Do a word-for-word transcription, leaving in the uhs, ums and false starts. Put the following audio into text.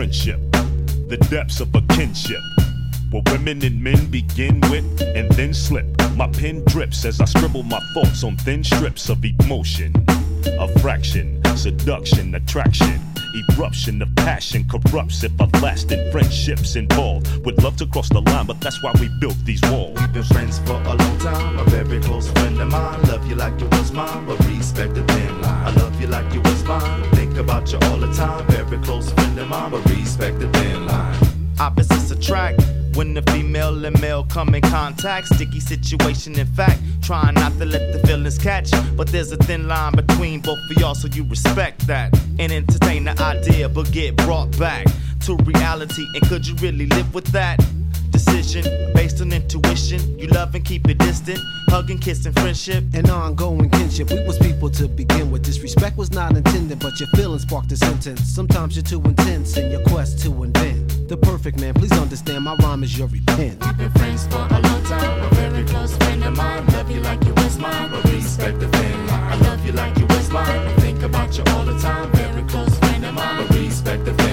friendship, the depths of a kinship, where women and men begin with and then slip. My pen drips as I scribble my thoughts on thin strips of emotion, a fraction, seduction, attraction, eruption of passion corrupts if everlasting friendships involved. Would love to cross the line, but that's why we built these walls. We've been friends for a long time, a very close friend of mine. Love you like you was mine, but respect the thin line. I love you like you was mine, think about you all the time. Very close friend of mine, but respect the thin line. Opposites attract when the female and male come in contact. Sticky situation, in fact, trying not to let the feelings catch. But there's a thin line between both of y'all, so you respect that and entertain the idea, but get brought back to reality. And could you really live with that? Decision based on intuition. You love and keep it distant. Hug and kiss and friendship. An ongoing kinship. We was people to begin with. Disrespect was not intended, but your feelings sparked a sentence. Sometimes you're too intense in your quest to invent the perfect man. Please understand, my rhyme is your repent. We've been friends for a long time, a very close friend of mine. Love you like you was mine, but respect the thin line. I love you like you was mine, think about you all the time. Very close friend of mine, but respect the thin line.